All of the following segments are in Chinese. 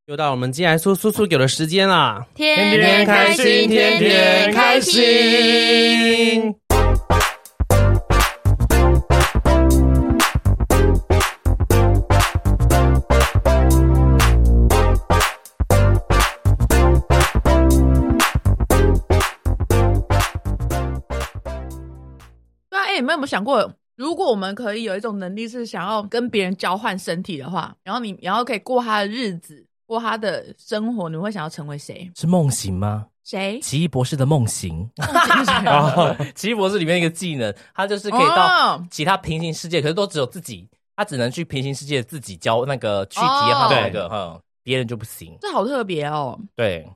又到我们寄来苏给的时间啦！ 天天开心，天天开心。 你们有没有想过，如果我们可以有一种能力是想要跟别人交换身体的话，然后可以过他的日子，过他的生活，你会想要成为谁？ 是梦行吗？ 谁？ 奇异博士的梦行。奇异博士里面一个技能，他就是可以到其他平行世界，可是都只有自己，他只能去平行世界自己交那个去体验他的那个，别人就不行。 这好特别哦。 对。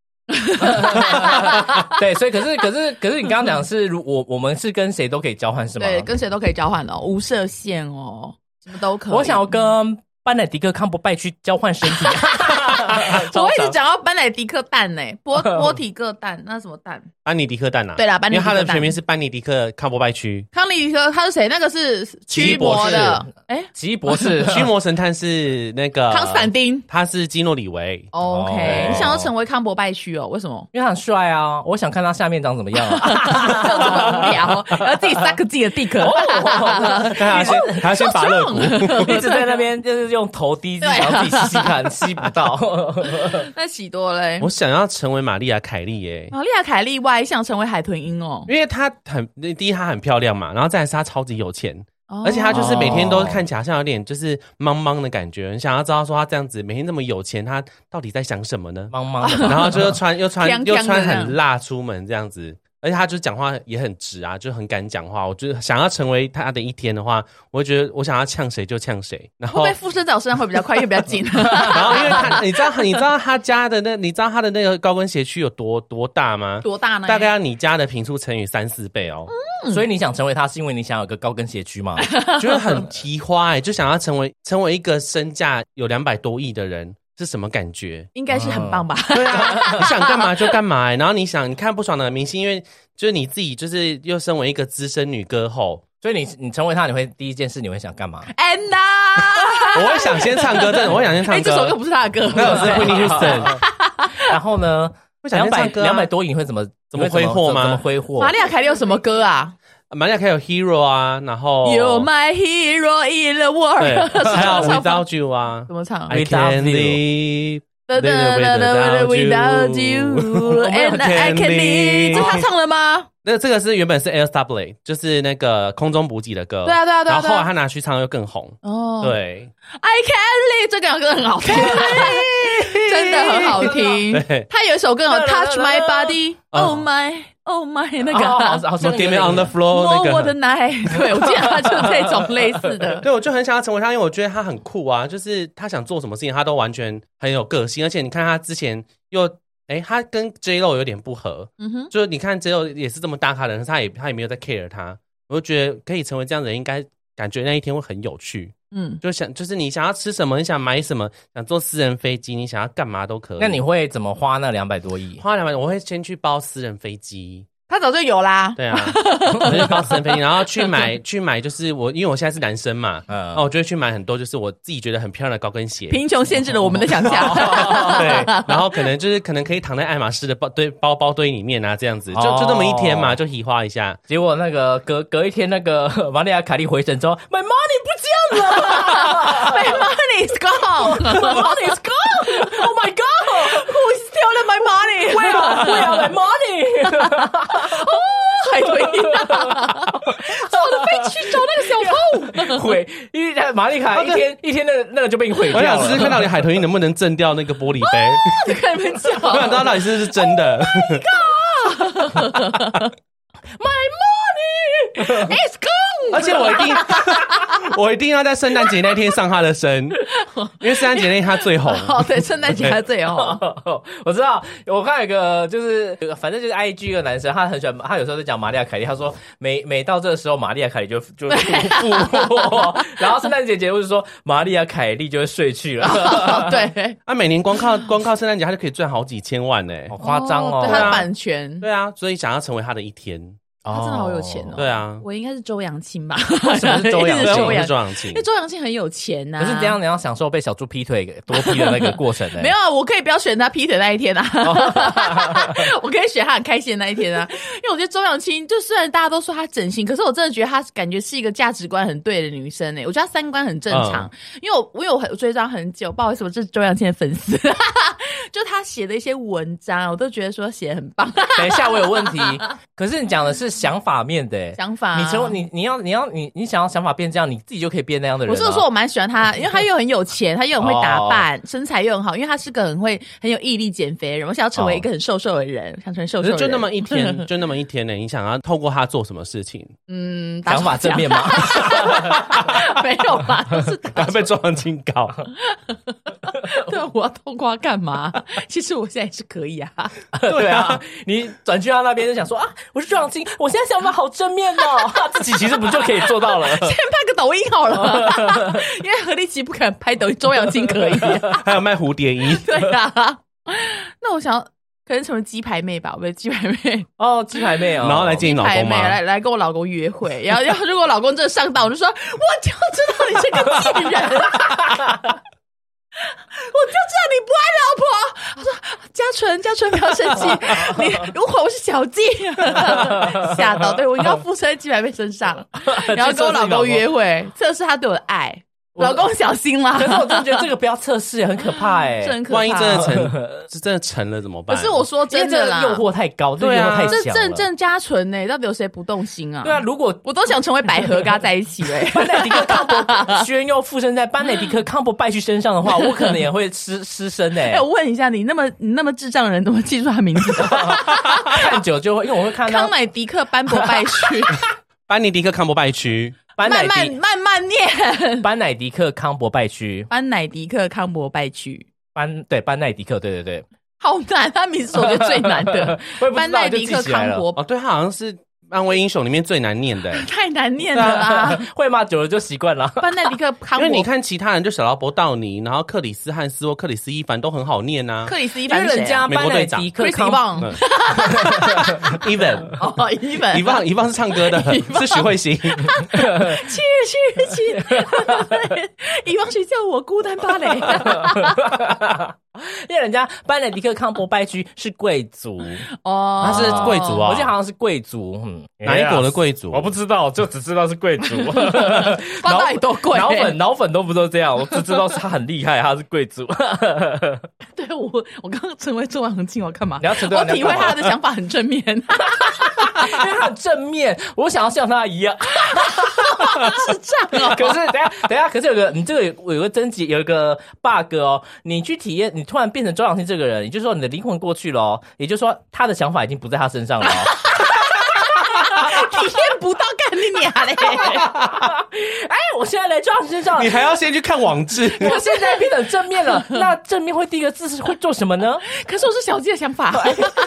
对，所以可是你刚刚讲的是，我们是跟谁都可以交换是吗？ 对，跟谁都可以交换哦，无设限哦，什么都可以。 我想要跟班乃迪克康伯拜去交换身体。 我一直讲到班乃迪克蛋波提克蛋，那什么蛋？ 班尼迪克蛋啊。 对啦，班尼迪克蛋， 因为他的全名是班尼迪克康伯拜区。 康尼迪克他是谁？那个是奇异博士的。 奇异博士， 驱魔神探是那个康斯坦丁， 他是基诺里维。 OK，你想要成为康伯拜区哦？为什么？ 因为他很帅啊，我想看他下面长怎么样啊。 这样子很无聊，然后自己撒个自己的 dick。 他要先拔肋骨， 一直在那边就是用头低，然后自己吸吸看，吸不到。 那喜多嘞？ 我想要成为玛丽亚凯莉耶。 玛丽亚凯莉外想成为海豚音哦， 因为她第一她很漂亮嘛，然后再来是她超级有钱。而且她就是每天都看起来像有点就是茫茫的感觉，你想要知道说她这样子每天那么有钱，她到底在想什么呢？ 茫茫的， 然后就又穿很辣出门这样子，而且她就讲话也很直啊，就很敢讲话。我觉得想要成为她的一天的话，我会觉得我想要呛谁就呛谁。然后会不会附身在我身上会比较快，因为比较近。 然后因为她你知道她家的你知道她的那个高跟鞋区有多大吗？ 多大呢？ 大概要你家的坪数乘以3-4倍哦。 所以你想成为他是因为你想有个高跟鞋区吗？ 觉得很提花就想要成为一个身价有200多亿的人是什么感觉？ 应该是很棒吧？ 对啊，你想干嘛就干嘛然后你看不爽的明星，因为就是你自己就是又身为一个资深女歌后， 所以你成为他，你会第一件事你会想干嘛 ？Anna， 我会想先唱歌，真的，我会想先唱歌。 这首歌不是他的歌， 那是 Whitney Houston。 然后呢？200多亿你会怎么挥霍吗？ 怎么挥霍？ 玛丽亚凯莉有什么歌啊？ 玛丽亚凯莉有 Hero 啊，然后 You're my hero in the world， 还有 Without You 啊， 怎么唱 ？I can't live without you and I can't live， 这他唱的吗？ 那这个是原本是 Air Supply， 就是那个空中补给的歌。 对啊。 然后后来他拿去唱又更红。 哦， 对 ，I can't live 这个歌很好听，真的很好听。 对， 他有一首歌有 Touch My Body，Oh My，那个好像 Give Me On The Floor 那个。 摸我的奶，对，我记得他就这种类似的。 对，我就很想要成为他，因为我觉得他很酷啊，就是他想做什么事情，他都完全很有个性，而且你看他之前又。他跟 J.Lo 有点不合，就是你看 J.Lo 也是这么大咖的人，他也没有在 care 他，我就觉得可以成为这样的人，应该感觉那一天会很有趣。就是你想要吃什么，你想买什么，想坐私人飞机，你想要干嘛都可以。 那你会怎么花那200多亿？ 花200，我会先去包私人飞机。 他早就有啦， 对啊，我就包私人飞机，然后去买，就是因为我现在是男生嘛，然后我就会去买很多，就是我自己觉得很漂亮的高跟鞋。 贫穷限制了我们的想象。 对，然后可能可以躺在爱马仕的包包堆里面啊，这样子，就那么一天嘛，就喜花一下。 结果那个隔一天，那个玛丽亚凯莉回神之后 ，My money 不见了 ，My money is gone，My money is gone，Oh my God，Who is stealing my money？Where are my money？ 哦，海豚音啊！坐我的飞机找那个小偷。 毁，因为玛丽卡一天那个就被你毁掉了。 我想试试看到底海豚音能不能震掉那个玻璃杯。 你看你们讲， 我想知道到底是不是真的。 Oh my God！My money is gone！ 而且我一定要在圣诞节那天上他的身，因为圣诞节那天他最红。 哦，对，圣诞节他最红。 我知道，我看有个就是反正就是 IG 的男生，他很喜欢，他有时候在讲玛丽亚凯莉，他说每到这个时候，玛丽亚凯莉就复活，然后圣诞节节目就说玛丽亚凯莉就会睡去了。 对， 每年光靠圣诞节他就可以赚好几千万呢， 好夸张哦！ 对他的版权， 对啊，所以想要成为他的一天。 他真的好有钱哦。 对啊， 我应该是周扬青吧？ 为什么是周扬青？ 我是周扬青， 因为周扬青很有钱呐。 可是这样你要享受被小猪劈腿多劈的那个过程呢？ 没有啊，我可以不要选他劈腿那一天啊，我可以选他很开心的那一天啊。因为我觉得周扬青，就虽然大家都说她整形，可是我真的觉得她感觉是一个价值观很对的女生我觉得她三观很正常。因为我追踪很久，不知道为什么这是周扬青的粉丝，就她写的一些文章，我都觉得说写得很棒。 等一下，我有问题。可是你讲的是想法面的想法， 你想要想法变这样，你自己就可以变那样的人。 我是说我蛮喜欢他，因为他又很有钱，他又很会打扮，身材又很好，因为他是个很有毅力减肥的人。我想要成为一个很瘦的人，想成为瘦的人。 就那么一天，就那么一天呢？你想要透过他做什么事情？ 想法正面吗？ 没有吧，是被周扬青搞。 对啊，我要透过他干嘛？其实我现在也是可以啊。 对啊，你转去他那边就想说啊，我是周扬青，我现在想法好正面哦，自己其实不就可以做到了？ 先拍个抖音好了，因为何立奇不肯拍抖音，周扬青可以。 还有卖蝴蝶衣。 对啊，那我想可能成为鸡排妹吧，我被鸡排妹哦，鸡排妹哦， 然后来见你老公吗？ 来跟我老公约会，然后如果我老公真的上当，我就说我就知道你这个贱人。我就知道你不爱老婆。他说嘉纯不要生气，你如果我是小静，吓到，对我一定要附身在鸡排妹身上，然后跟我老公约会，测试他对我的爱。老公小心啦！ 可是我真的觉得这个不要测试，很可怕很可怕。 万一真的成了怎么办？ 可是我说真的啦， 诱惑太高，对啊，诱惑太小了。 正嘉纯到底有谁不动心啊？ 对啊，如果我都想成为百合跟他在一起班乃迪克康伯居然又附身在班乃迪克康伯拜区身上的话，我可能也会失身我问一下你，那么智障的人怎么记住他名字的？ 看久就会，因为我会看到康乃迪克班伯拜区， 班尼迪克康伯拜区。 慢慢念， 班乃迪克康伯拜区， 班乃迪克康伯拜区， 班乃迪克，对， 好难，他名字我觉得最难的，班乃迪克康伯哦，对，他好像是漫威英雄里面最难念的， 太难念了啦， 会吗？久了就习惯了。 班乃迪克康伯， 因为你看其他人，就小劳勃道尼，然后克里斯汉斯或克里斯伊凡都很好念啊。 克里斯伊凡是人家班乃迪克康伯 ，Even 哦 Even 是唱歌的，是许慧欣。 去，Even 谁叫我孤单芭蕾？ 因为人家班乃迪克康伯拜区是贵族他是贵族啊， 我记得好像是贵族， 哪一国的贵族？ 我不知道，就只知道是贵族。 到底多贵？ 脑粉都不都这样，我只知道他很厉害，他是贵族。 对我刚刚成为周扬青，我干嘛？ 我体会他的想法很正面，因为他很正面，我想要像他一样。 是这样哦。 可是等一下，可是你这个有个征集，有一个 bug 哦，你去体验，你突然变成周扬青这个人，也就是说你的灵魂过去了哦，也就是说他的想法已经不在他身上了哦。 体验不到，干你娘嘞！ 哎，我现在来周扬青身上， 你还要先去看网志。 我现在变成正面了，那正面会第一个字是会做什么呢？ 可是我是小鸡的想法。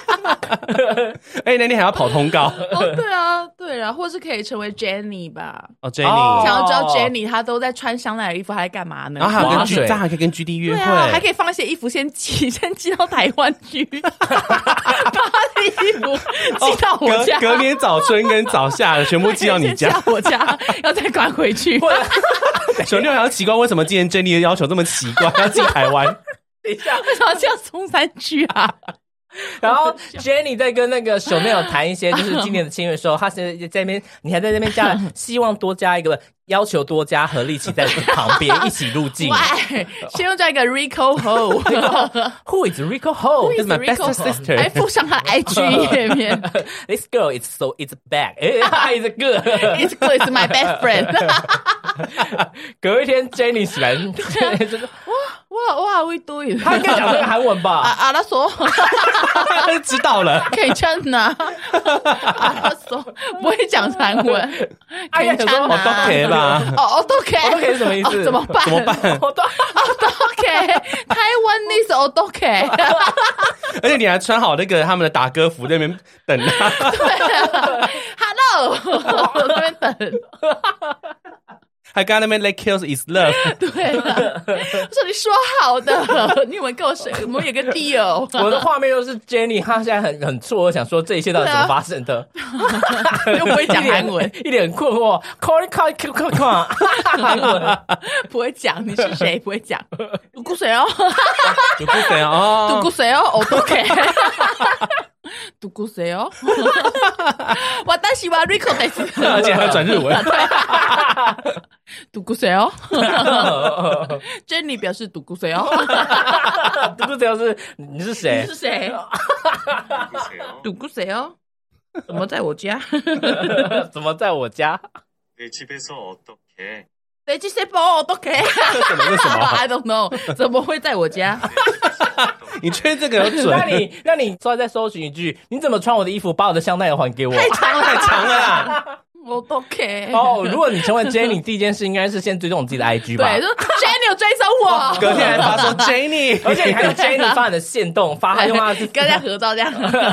那你还要跑通告？ 对啊，或是可以成为 Jenny 吧。 哦 ，Jenny， 想要知道 Jenny 她都在穿香奈儿衣服，她在干嘛呢？ 然后还可以跟 GD 约会， 还可以放一些衣服先寄到台湾去，把她的衣服寄到我家， 隔年早春跟早夏的全部寄到你家， 我家要再赶回去。 熊六好像奇怪，为什么今天 Jenny 的要求这么奇怪，要寄台湾？ 等一下， 为什么叫松山区啊？ 然后 Jenny 在跟那个Chanel谈一些就是今年的签约的时候，他现在在那边，你还在那边加，希望多加一个要求，多加何立奇在旁边一起入境。 先用这个 Rico Ho，Who is Rico Ho? Is my best sister？ 还附上他 IG 页面。 This girl is bad. It's good. It's good. It's my best friend. 隔一天 Jenny 起来， What are we doing？ 他应该讲这个韩文吧？ 阿拉索， 知道了， 可以唱呢。阿拉索不会讲韩文，可以唱呢。 都可以吧？ 都可以， 都可以什么意思？ 怎么办？ 都可以。台湾那首都可以。 而且你还穿好那个他们的打歌服，在那边等他。 对，Hello， 我在那边等。 还刚刚那边 Let kills is love。 对了，我说你说好的，你以为跟我们有个 deal？ 我的画面又是 Jenny， 她现在很错愕，想说这一切到底怎么发生的？ 又不会讲韩文， 一脸困惑。韩文不会讲，你是谁？不会讲。独孤谁哦？ 独孤谁哦？ 独孤谁哦？哦，都可以。独孤谁哦？我但是我 Rico 的是， 而且还要转日文。 独孤谁哦？Jenny 表示独孤谁哦？ 独孤谁是你是谁？ 你是谁？独孤谁哦？怎么在我家？ 怎么在我家？ 내 집에서 어떻게？ 내 집에서 어떻게？ 这什么 ？I don't know， 怎么会在我家？ 你确定这个有准？ 那你稍微再搜寻一句，你怎么穿我的衣服，把我的香奈儿还给我？ 太长了， 太长了啦。 我都可以。 哦，如果你成为 Jenny， 第一件事应该是先追踪你自己的 IG 吧？ 对，就 Jenny 有追踪我， 隔天还发说 Jenny， 而且你还有 Jenny 发你的限动，发他用他的跟人家合照这样，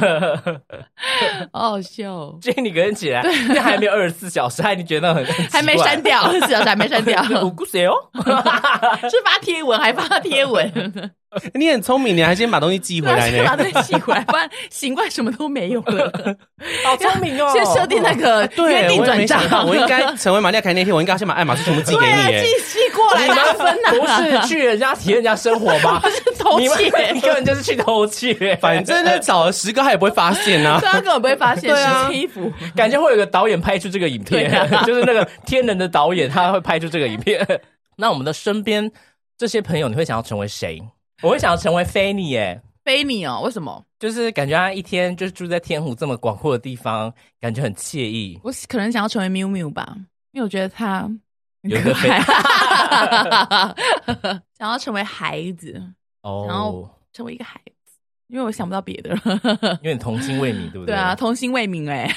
好好笑。 Jenny 隔天起来，那还没有24小时，他已经觉得很还没删掉，24小时还没删掉。 独孤谁哦？ 是发贴文还发贴文？ 你很聪明，你还先把东西寄回来呢。 把东西寄回来，不然醒过来什么都没有了。 好聪明哦！ 先设定那个约定转账。 我应该成为玛利亚凯那天，我应该先把爱马仕全部寄给你耶。 寄过来拿分呐。 不是去人家体验人家生活吗？ 是偷窃， 你根本就是去偷窃。 反正那找了10个，他也不会发现啊。 对，他根本不会发现。 对啊， 衣服感觉会有个导演拍出这个影片，就是那个天人的导演，他会拍出这个影片。那我们的身边这些朋友，你会想要成为谁？我会想要成为菲尼耶。 菲尼哦？为什么？ 就是感觉他一天就是住在天湖这么广阔的地方，感觉很惬意。 我可能想要成为miu miu吧，因为我觉得他有一个菲， 想要成为孩子哦， 然后成为一个孩子，因为我想不到别的了。 因为你童心未泯，对不对？ 对啊，童心未泯哎。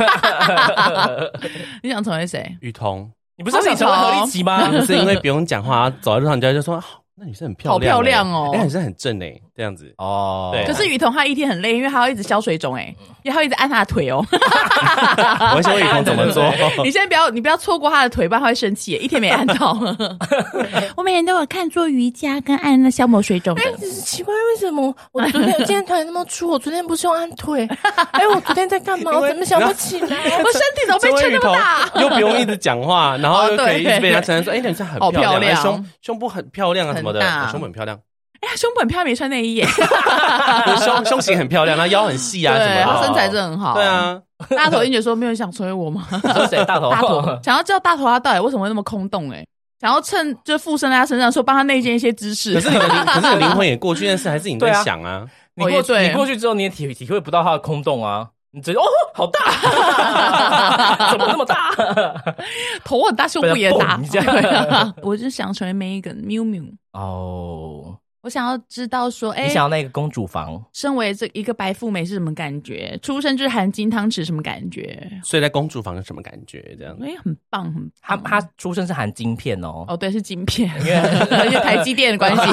你想成为谁？ 雨桐， 你不是想成为何立奇吗？ 不是因为不用讲话，走在路上人家就说。那女生很漂亮， 好漂亮哦！ 女生很正哎，这样子哦。 对， 可是雨桐她一天很累，因为她要一直消水肿哎，因为她要一直按她的腿哦。 我先问雨桐怎么做？ 你不要错过她的腿，不然她会生气。一天没按到。我每天都有看做瑜伽跟按那消磨水肿的。 奇怪，为什么我昨天今天腿那么粗？我昨天不是用按腿？我昨天在干嘛？我怎么想不起来？ 我身体怎么被撑那么大？ 又不用一直讲话，然后又可以一直被人家称赞说：“女生很漂亮，胸部很漂亮啊什么的，胸部很漂亮。” 哎呀，胸部很漂亮，没穿内衣耶。 胸型很漂亮，然后腰很细啊什么的， 身材真的很好。 对啊， 大头英姐说没有人想成为我吗？ 谁？大头想要知道大头他到底为什么会那么空洞？哎，想要趁就附身在他身上，说帮他内建一些知识。 可是你的灵魂也过去，但是还是你在想啊。 你过去之后，你也体会不到他的空洞啊。你觉得好大，怎么那么大？ 头很大，胸部也大。我就想成为 Megan miu miu 哦。 我想要知道说， 你想要那个公主房？ 身为这一个白富美是什么感觉？出生就是含金汤匙什么感觉？ 睡在公主房是什么感觉？这样， 很棒，很棒。 他出生是含晶片哦。 哦，对，是晶片，而且台积电的关系。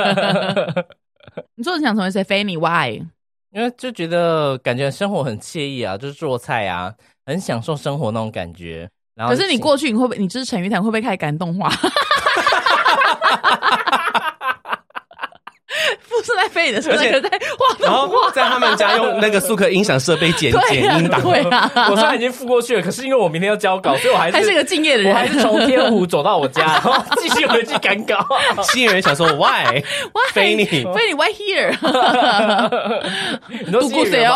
你说你想成为谁？菲尼 ？Why？ 因为就觉得感觉生活很惬意啊，就是做菜啊，很享受生活那种感觉。然后可是你过去你会不会？你支持陈玉潭会不会开始感动化？不是在飞你的身上，在画， 然后在他们家用那个苏克音响设备剪音档。 对啊， 我虽然已经付过去了，可是因为我明天要交稿，所以我还是个敬业的人， 我还是从天湖走到我家，然后继续回去赶稿。 新人想说 Why？ 菲尼 Why here？ 独孤谁哦？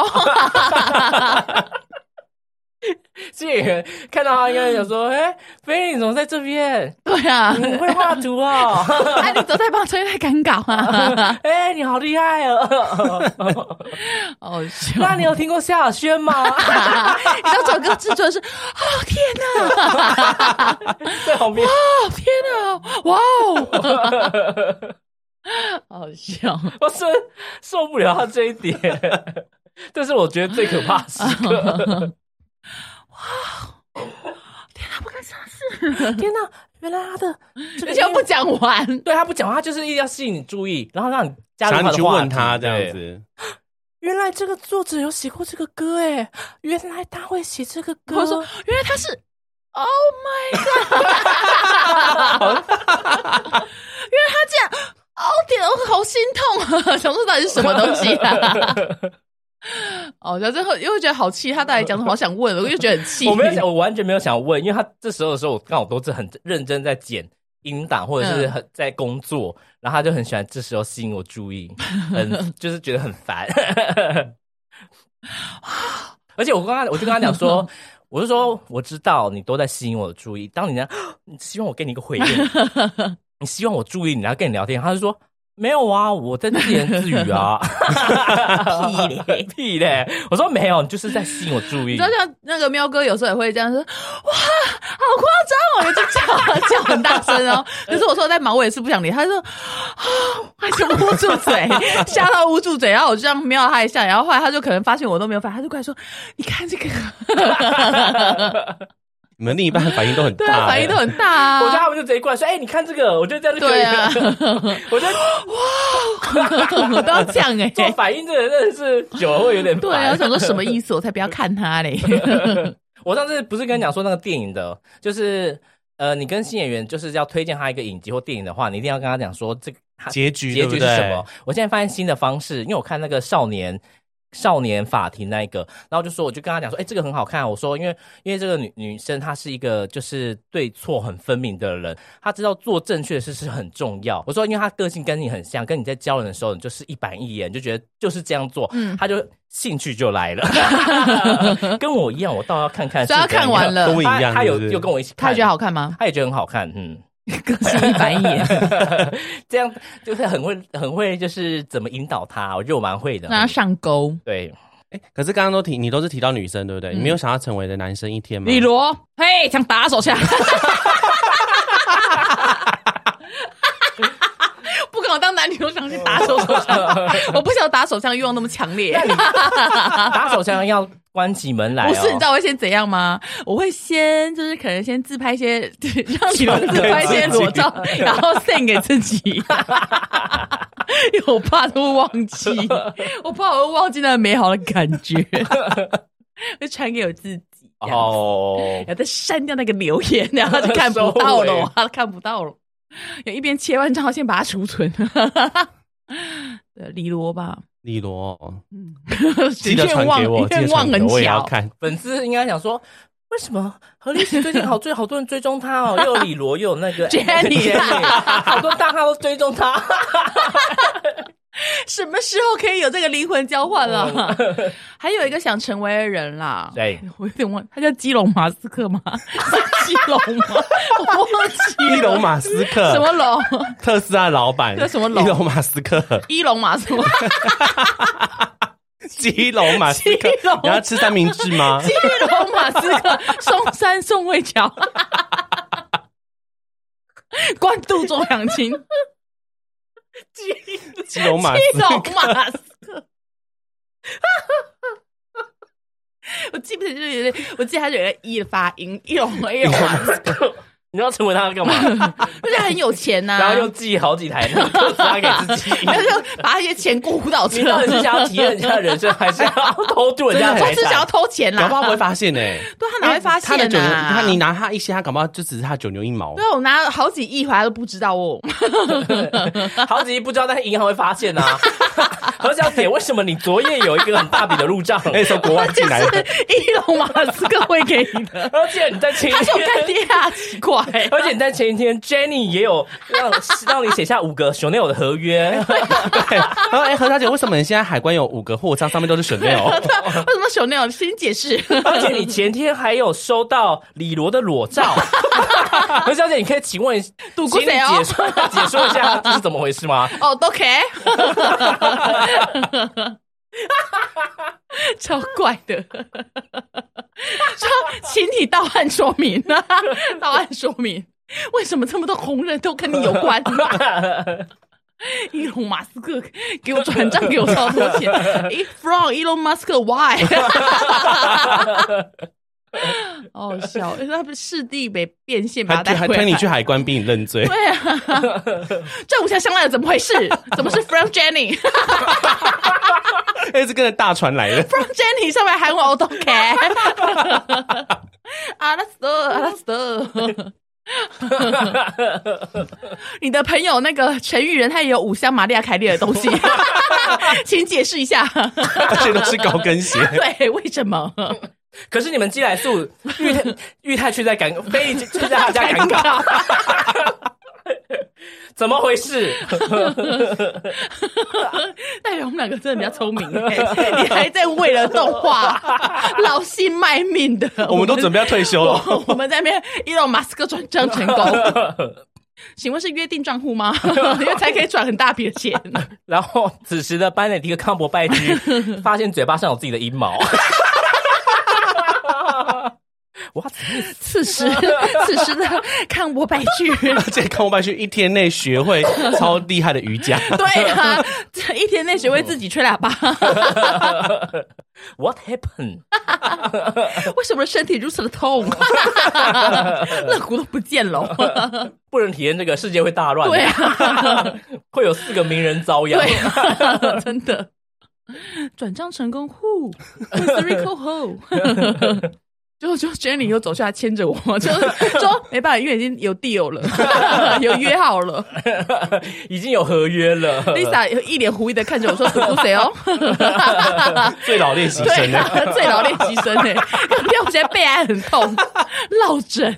新演员看到他应该想说：“菲尼你怎么在这边？ 对啊， 你会画图哦。 你都在帮崔在赶稿啊？ 你好厉害哦！那你有听过萧亚轩吗？ 你知道这首歌制作是天哪， 在旁边天哪，哇哦，好笑！ 我真受不了他这一点，这是我觉得最可怕的时刻。 哇！天哪，不敢相信！ 天哪，原来他的而且又不讲完， 对他不讲话，他就是一定要吸引你注意，然后让你加入他的话题， 去问他这样子。 原来这个作者有写过这个歌，原来他会写这个歌。 我说，原来他是 Oh my god！ 因为他这样，天，我好心痛啊！想说到底是什么东西啊？然后又会觉得好气，他到底讲什么？好想问，我就觉得很气。 我完全没有想问，因为他这时候的时候，我刚好都是很认真在剪音档，或者是很在工作，然后他就很喜欢这时候吸引我注意，就是觉得很烦。而且我就跟他讲说，我就说我知道你都在吸引我的注意，当你希望我给你一个回应，你希望我注意你，然后跟你聊天，他就说。没有啊，我在自言自语啊。屁嘞！我说没有，你就是在吸引我注意。 你知道像那个喵哥有时候也会这样说，哇，好夸张哦，就叫很大声哦。可是我说我在忙，我也是不想理他，就说还是捂住嘴，吓到捂住嘴，然后我就这样瞄他一下，然后后来他就可能发现我都没有反应，他就过来说，你看这个。 你们另一半反应都很大， 对啊，反应都很大啊！ 我觉得他们就直接过来说：“你看这个，我觉得这样就可以了。”对啊，我觉得哇，都要这样做反应这个真的是久了会有点烦。 对啊，我想说什么意思？我才不要看他嘞！ 我上次不是跟你讲说那个电影的，就是你跟新演员就是要推荐他一个影集或电影的话，你一定要跟他讲说这个结局是什么。我现在发现新的方式，因为我看那个少年法庭那一个，然后就说我就跟他讲说，这个很好看。我说因为这个女生她是一个就是对错很分明的人，她知道做正确的事是很重要。我说因为她个性跟你很像，跟你在教人的时候你就是一板一眼，就觉得就是这样做，她就兴趣就来了。跟我一样，我倒要看看， 所以他看完了， 跟我一样， 他有跟我一起看， 他觉得好看吗？ 他也觉得很好看， 个性一板一眼， 这样就是很会，就是怎么引导他，我觉得我蛮会的， 让他上钩。 对， 可是刚刚你都是提到女生，对不对？你没有想要成为的男生一天吗？ 李罗，嘿，想打手枪。不管我当男女都想去打手枪，我不想打手枪欲望那么强烈。 打手枪要关起门来， 不是？你知道我会先怎样吗？我会先就是可能先自拍一些，让你们自拍一些裸照，然后 send 给自己。因为我怕都会忘记，我怕我会忘记那个美好的感觉，会传给我自己。然后再删掉那个留言，然后就看不到了，看不到了。一边切完照，先把它储存。李罗吧， 李罗， 记得传给我，愿望很小。 粉丝应该想说，为什么何立行最近好多人追踪他哦，又有李罗，又有那个 Jenny， 好多大咖都追踪他。 什么时候可以有这个灵魂交换了？还有一个想成为的人啦， 对， 我有点忘，他叫基隆马斯克吗？是基隆吗？我忘记了。 伊隆马斯克什么龙？ 特斯拉老板。 这什么龙？ 伊隆马斯克。 伊隆马斯克。 基隆马斯克。你要吃三明治吗？ 基隆马斯克，松山宋慧乔。关渡周扬青。 基隆马斯克， 我记不得，我记得他有一个 E 的发音，伊隆马斯克。 你要成为他干嘛？ 而且很有钱呐、 然后又寄好几台特斯拉给自己， 然后就把那些钱过户到车。 你到底是想要体验人家的人生，还是要偷渡人家的财产？ 他是想要偷钱啦， 搞不好不会发现呢、 对，他哪会发现啊？ 你拿他一些，他搞不好就只是他九牛一毛。 对，我拿了好几亿回来都不知道哦。 好几亿不知道，但是银行会发现啊。何小姐，为什么你昨夜有一个很大笔的入账？ 从国外进来的， 伊隆马斯克会给你的。 而且你在前一天， 他是我干爹啊，奇怪。 而且你在前一天 ，Jenny 也有让你写下5个 Chanel 的合约。 对，然后何小姐，为什么你现在海关有5个货仓，上面都是 Chanel？ 为什么 Chanel？ 请解释。 而且你前天还有收到李罗的裸照。何小姐，你可以请问， 赌过谁哦？解说一下这是怎么回事吗？ 哦，都可以。超怪的。说，请你到案说明啊！到案说明，为什么这么多红人都跟你有关？伊隆马斯克给我转账，给我超多钱。From Elon Musk why？ 好笑，他不是视地被变现，把他带回来， 还推你去海关，逼你认罪。 对啊，这五条相赖的怎么回事？怎么是 From Jenny？ 是跟着大船来的。 From Jenny 上面喊我都 OK。 阿拉斯特。你的朋友那个陈玉仁，他也有5箱玛丽亚凯莉的东西，请解释一下。 而且都是高跟鞋。 对，为什么？ 可是你们寄来素裕泰却在非却在他家赶稿，怎么回事？ 代表我们两个真的比较聪明你还在为了动画劳心卖命的。 我们都准备要退休了。 我们在那边伊隆马斯克转账成功。请问是约定账户吗？因为才可以转很大笔的钱。 然后此时的班内迪克康伯拜居发现嘴巴上有自己的阴毛。哇！ 此时的康伯拜剧， 而且康伯拜剧1天内学会超厉害的瑜伽。 对啊，1天内学会自己吹喇叭。 What happened？ 为什么身体如此的痛？肋骨都不见了。 不能体验这个世界会大乱。 对啊， 会有4个名人遭殃。 对啊，真的。转账成功 ，Who Puerto Rico Ho？ 就 Jenny 又走下来牵着我，就说没办法，因为已经有 deal 了，有约好了， 已经有合约了。 Lisa 一脸狐疑的看着我说：“赌谁哦？” 最老练习生呢？ 最老练习生呢？我现在背还很痛，落枕。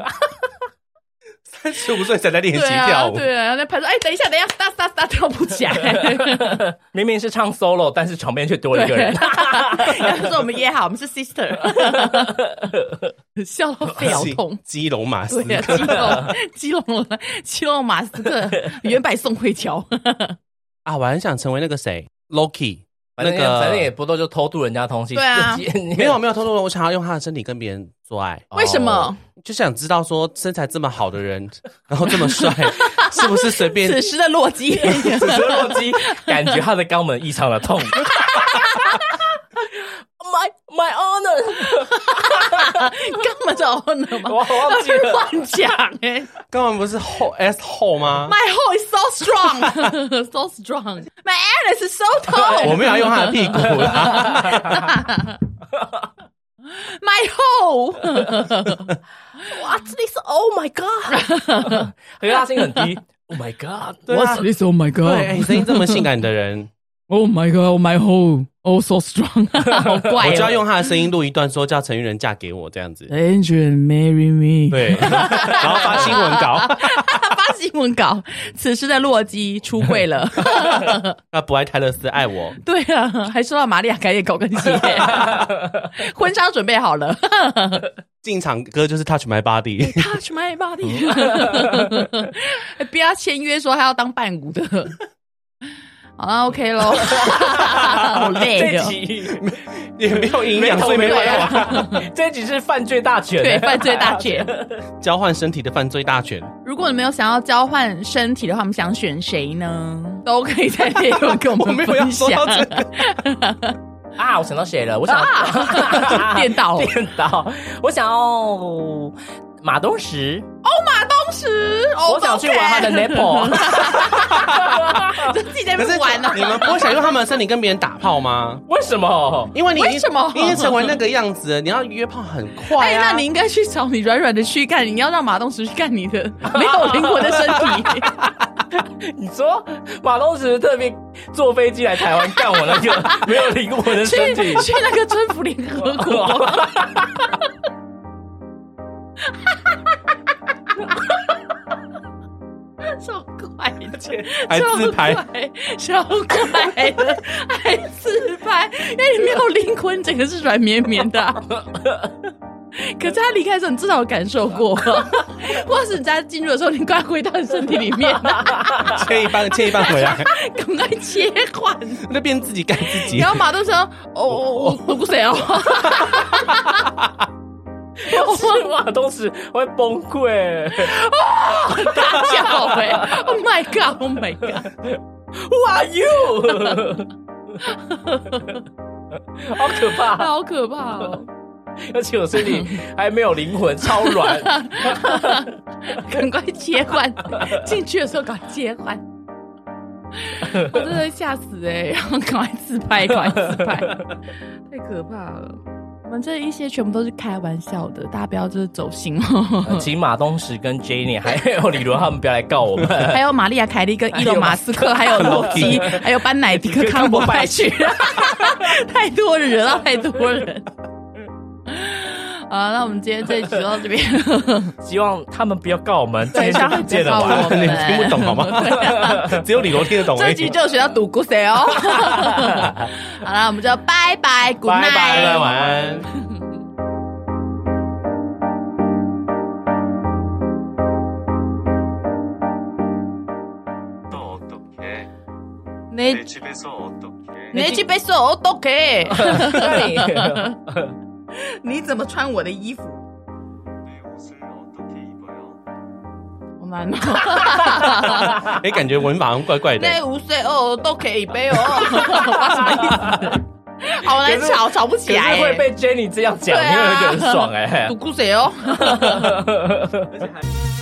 35岁才在练习跳舞， 对啊，然后在拍说：“哎，等一下，哒，跳不起来。” 明明是唱 solo， 但是床边却多了一个人。 然后说我们约好，我们是 sister， 笑到肺好痛。 基隆马斯克， 基隆马斯克，原版宋慧乔。 啊，我很想成为那个谁 ，Loki。 反正也不都就偷渡人家东西。 对啊， 没有偷渡，我想要用他的身体跟别人做爱。 为什么？ 就想知道说身材这么好的人，然后这么帅，是不是随便？ 此时的洛基， 感觉他的肛门异常的痛。My honor， 肛门是 honor 吗？ 我忘记了， 乱讲哎。 肛门不是ass hole 吗 ？My hole is so strong, so strong. My anus is so tall. 我没有用他的屁股啦。 My hole. What's this? Oh my god！ 可是他声音很低。Oh my god！ What's this? Oh my god！ 对，声音这么性感的人。 Oh my god! My hole, oh so strong， 好怪、哦！ 我就要用他的声音录一段，说叫陈玉仁嫁给我这样子。 Angel marry me。 对，然后发新闻稿， 发新闻稿。此时的洛基出柜了， 他不爱泰勒斯，爱我。 对啊，还收到玛利亚凯莉高跟鞋，婚纱准备好了。 进场歌就是 Touch My Body，Touch My Body， 不要签约说他要当伴舞的。好了 ，OK 咯。好累哦， 这集也没有营养，所以没办法。 这集是犯罪大全， 对，犯罪大全， 交换身体的犯罪大全。如果你们有想要交换身体的话，我们想选谁呢？都可以在内容跟我们分享。 啊，我想到谁了？我想要电脑， 我想要马东石。 马东石， 我想去玩他的 nipple。 就自己在那边玩啊！ 你们不会想用他们的身体跟别人打炮吗？ 为什么？ 因为你为什么你已经成为那个样子了，你要约炮很快啊！ 那你应该去找你软软的躯干，你要让马东石去干你的没有灵魂的身体。 你说马东石特别坐飞机来台湾干我那个没有灵魂的身体， 去那个征服联合国。超怪的， 还自拍， 超怪的，还自拍，因为你没有灵魂，整个是软绵绵的、啊。可是他离开的时候，你至少有感受过，或是你在进入的时候，你快回到你身体里面， 切一半回来， 赶快切换， 那边自己干自己。 然后马东说：“我不谁哦。” 我是马东石会崩溃， 大叫！Oh my god! Oh my god! Who are you? 好可怕， 好可怕哦！ 而且我身体还没有灵魂，超软。 赶快切换，进去的时候赶快切换。我真的吓死然后赶快自拍，太可怕了。 们这一些全部都是开玩笑的，大家不要就是走心哦。 请马东石跟 Jenny 还有李罗他们不要来告我们， 还有玛丽亚凯莉跟伊隆马斯克，还有洛基，还有班乃迪克康伯拜去，太多人惹到太多人。好，那我们今天这一集就到这边。 希望他们不要告我们， 对， 下次见了我们你听不懂好吗？只有李罗听得懂而已。 这集就学到赌故事哦。好了，我们就拜拜 ，Good night， 拜拜，晚安。 내 집에서 어떻게? 내 집에서 어떻게? 你怎么穿我的衣服？ 내 옷을 어떻게 입어요? 好难哦。 哎，感觉文法好像怪怪的。 내 옷을 어떻게 입어요? 什么意思？好难吵，吵不起来。 可是会被 Jenny 这样讲，你会觉得很爽哎。 赌故事哦。 而且还